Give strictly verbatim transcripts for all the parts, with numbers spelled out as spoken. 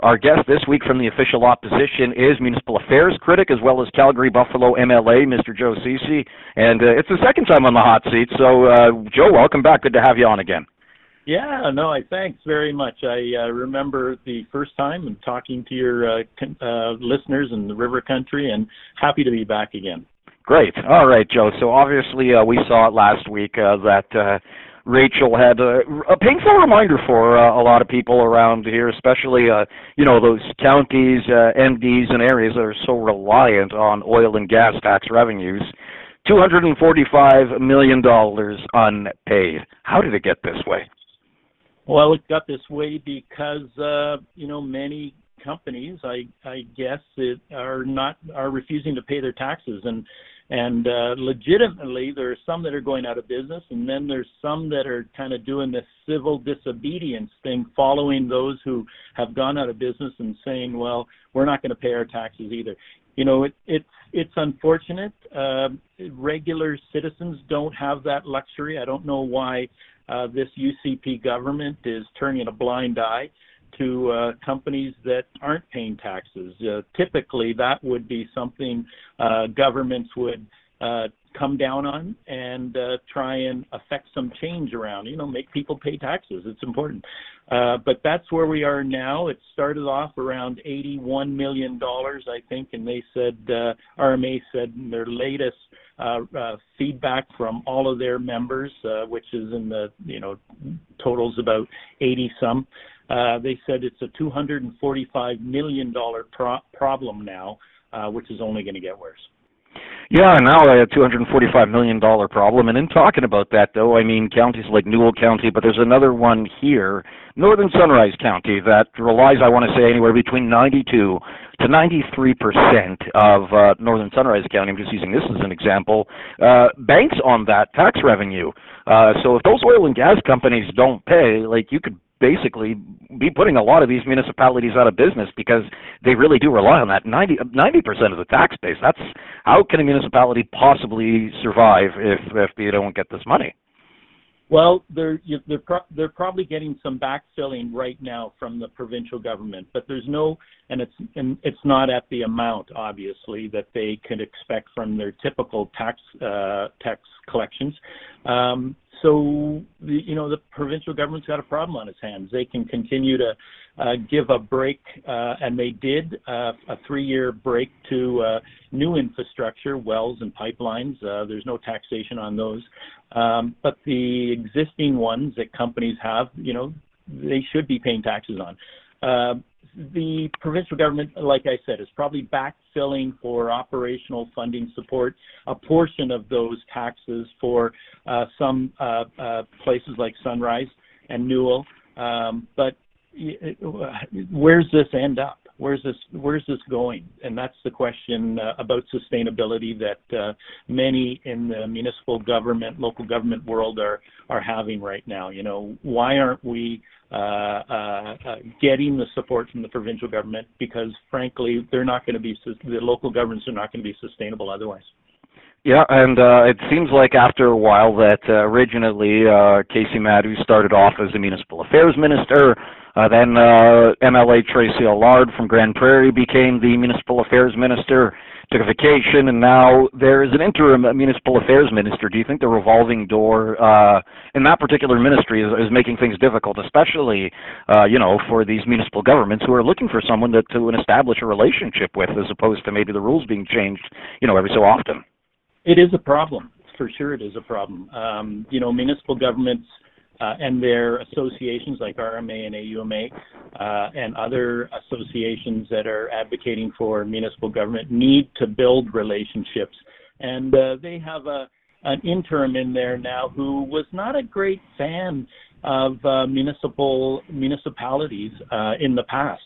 Our guest this week from the official opposition is municipal affairs critic as well as Calgary Buffalo M L A, Mister Joe Ceci. And uh, it's the second time on the hot seat. So, uh, Joe, welcome back. Good to have you on again. Yeah, no, I thanks very much. I uh, remember the first time and talking to your uh, con- uh, listeners in the River Country, and happy to be back again. Great. All right, Joe. So obviously uh, we saw it last week uh, that uh, Rachel had a, a painful reminder for uh, a lot of people around here, especially, uh, you know, those counties, uh, M Ds, and areas that are so reliant on oil and gas tax revenues. two hundred forty-five million dollars unpaid. How did it get this way? Well, it got this way because, uh, you know, many companies, I, I guess, it, are not are refusing to pay their taxes, and and uh, legitimately there are some that are going out of business, and then there's some that are kind of doing this civil disobedience thing, following those who have gone out of business and saying, well, we're not going to pay our taxes either. You know, it, it's it's unfortunate. Uh, regular citizens don't have that luxury. I don't know why uh, this U C P government is turning a blind eye to uh, companies that aren't paying taxes. Uh, typically, that would be something uh, governments would uh, come down on and uh, try and affect some change around, you know, make people pay taxes. It's important. Uh, but that's where we are now. It started off around eighty-one million dollars, I think, and they said, uh, R M A said in their latest uh, uh, feedback from all of their members, uh, which is in the, you know, totals about eighty some, Uh, they said it's a two hundred forty-five million dollars pro- problem now, uh, which is only going to get worse. Yeah, now a two hundred forty-five million dollars problem. And in talking about that, though, I mean, counties like Newell County, but there's another one here, Northern Sunrise County, that relies, I want to say, anywhere between ninety-two to ninety-three percent of uh, Northern Sunrise County, I'm just using this as an example, uh, banks on that tax revenue. Uh, so if those oil and gas companies don't pay, like, you could basically be putting a lot of these municipalities out of business because they really do rely on that ninety percent of the tax base. That's how can a municipality possibly survive if if they don't get this money? Well, they're they're pro- they're probably getting some backfilling right now from the provincial government, but there's no, and it's and it's not at the amount, obviously, that they could expect from their typical tax uh, tax collections. Um, So, the, you know, the provincial government's got a problem on its hands. They can continue to uh, give a break, uh, and they did uh, a three-year break to uh, new infrastructure, wells and pipelines. Uh, there's no taxation on those. Um, but the existing ones that companies have, you know, they should be paying taxes on. Uh, the provincial government, like I said, is probably backfilling for operational funding support, a portion of those taxes for uh, some uh, uh, places like Sunrise and Newell. Um, but it, where's this end up? Where's this Where's this going? And that's the question uh, about sustainability that uh, many in the municipal government, local government world are are having right now. You know, why aren't we uh, uh, uh, getting the support from the provincial government? Because frankly, they're not going to be the local governments are not going to be sustainable otherwise. Yeah, and uh, it seems like after a while that uh, originally uh, Casey Madhu started off as the municipal affairs minister. Uh, then uh, M L A Tracy Allard from Grand Prairie became the municipal affairs minister, took a vacation, and now there is an interim municipal affairs minister. Do you think the revolving door uh, in that particular ministry is, is making things difficult, especially, uh, you know, for these municipal governments who are looking for someone to, to establish a relationship with, as opposed to maybe the rules being changed, you know, every so often? It is a problem. For sure it is a problem. Um, you know, municipal governments uh, and their associations like R M A and A U M A uh, and other associations that are advocating for municipal government need to build relationships. And uh, they have a an interim in there now who was not a great fan of uh, municipal municipalities uh, in the past.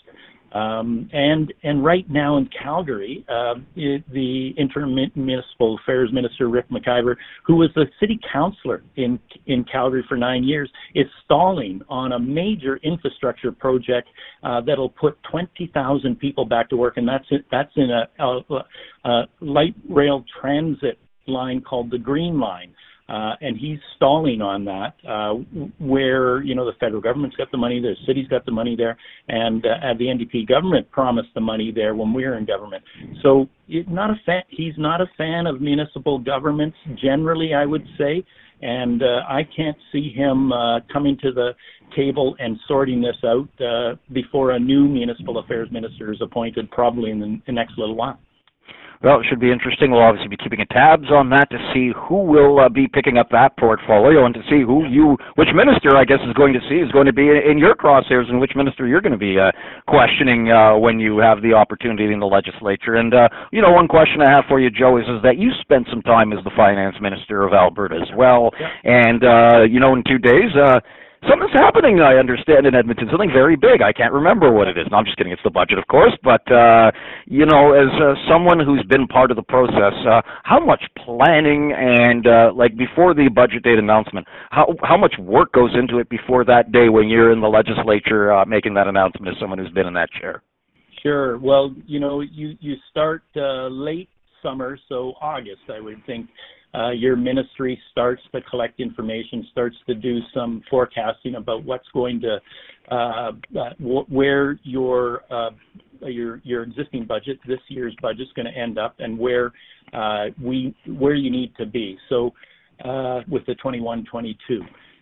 Um, and and right now in Calgary, uh, it, the interim municipal affairs minister, Rick McIver, who was the city councillor in in Calgary for nine years, is stalling on a major infrastructure project uh, that'll put twenty thousand people back to work, and that's it, that's in a, a, a light rail transit line called the Green Line. Uh, and he's stalling on that, uh, where, you know, the federal government's got the money, the city's got the money there, and uh, the N D P government promised the money there when we were in government. So it, not a fan, he's not a fan of municipal governments generally, I would say, and uh, I can't see him uh, coming to the table and sorting this out uh, before a new municipal affairs minister is appointed, probably in the, the next little while. Well, it should be interesting. We'll obviously be keeping tabs on that to see who will uh, be picking up that portfolio and to see who you, which minister, I guess, is going to see is going to be in your crosshairs and which minister you're going to be uh, questioning uh, when you have the opportunity in the legislature. And, uh, you know, one question I have for you, Joe, is, is that you spent some time as the finance minister of Alberta as well. Yeah. And, uh, you know, in two days, uh, something's happening, I understand, in Edmonton, something very big. I can't remember what it is. No, I'm just kidding. It's the budget, of course. But, uh, you know, as uh, someone who's been part of the process, uh, how much planning and, uh, like, before the budget date announcement, how how much work goes into it before that day when you're in the legislature uh, making that announcement as someone who's been in that chair? Sure. Well, you know, you, you start uh, late summer, so August, I would think. Uh, your ministry starts to collect information, starts to do some forecasting about what's going to, uh, uh, wh- where your uh, your your existing budget, this year's budget, is going to end up, and where uh, we where you need to be. So, uh, with the twenty-one twenty-two.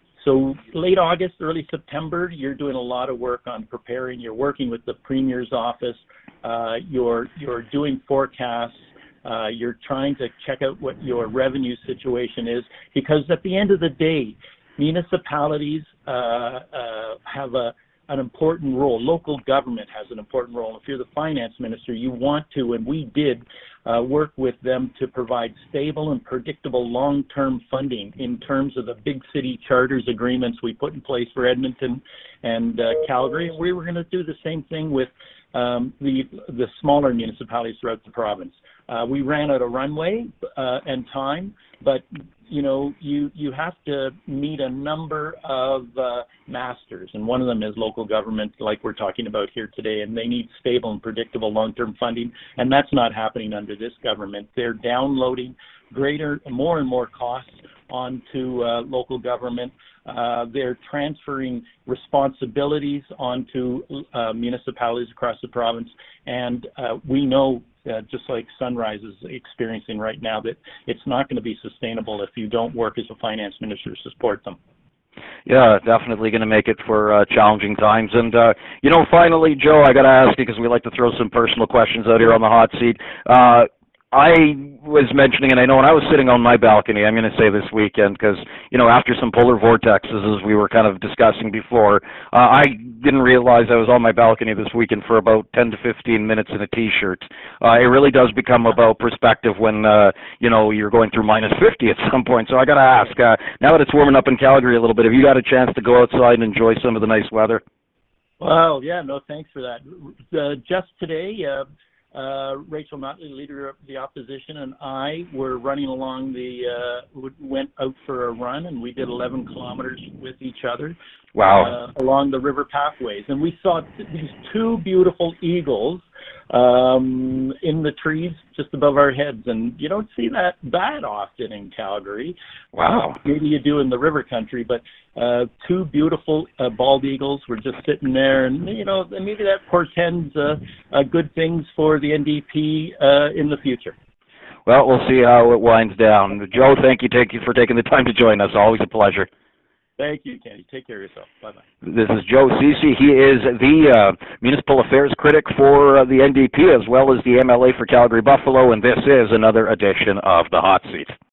So late August, early September, you're doing a lot of work on preparing. You're working with the Premier's office. Uh, you're you're doing forecasts. Uh, you're trying to check out what your revenue situation is, because at the end of the day, municipalities uh, uh, have a, an important role. Local government has an important role. If you're the finance minister, you want to, and we did, uh, work with them to provide stable and predictable long-term funding in terms of the big city charters agreements we put in place for Edmonton and uh, Calgary. And we were going to do the same thing with um, the the smaller municipalities throughout the province. Uh, we ran out of runway uh, and time, but you know, you you have to meet a number of uh, masters, and one of them is local government, like we're talking about here today, and they need stable and predictable long-term funding, and that's not happening under this government. They're downloading greater, more and more costs onto uh, local government. Uh, they're transferring responsibilities onto uh, municipalities across the province, and uh, we know, uh, just like Sunrise is experiencing right now, that it's not going to be sustainable if you don't work as a finance minister to support them. Yeah, definitely going to make it for uh, challenging times. And, uh, you know, finally, Joe, I got to ask you, because we like to throw some personal questions out here on the hot seat. Uh, I was mentioning, and I know when I was sitting on my balcony, I'm going to say this weekend, because, you know, after some polar vortexes, as we were kind of discussing before, uh, I didn't realize I was on my balcony this weekend for about ten to fifteen minutes in a T-shirt. Uh, it really does become about perspective when, uh, you know, you're going through minus fifty at some point. So I got to ask, uh, now that it's warming up in Calgary a little bit, have you got a chance to go outside and enjoy some of the nice weather? Well, yeah, no, thanks for that. Uh, just today, uh, Uh, Rachel Notley, leader of the opposition, and I were running along the, uh, went out for a run, and we did eleven kilometers with each other. Wow. Uh, along the river pathways. And we saw t- these two beautiful eagles um, in the trees just above our heads. And you don't see that that often in Calgary. Wow. Uh, maybe you do in the river country, but uh, two beautiful uh, bald eagles were just sitting there. And, you know, maybe that portends uh, uh, good things for the N D P uh, in the future. Well, we'll see how it winds down. Joe, thank you, thank you for taking the time to join us. Always a pleasure. Thank you, Kenny. Take care of yourself. Bye-bye. This is Joe Ceci. He is the uh, municipal affairs critic for uh, the N D P as well as the M L A for Calgary-Buffalo, and this is another edition of The Hot Seat.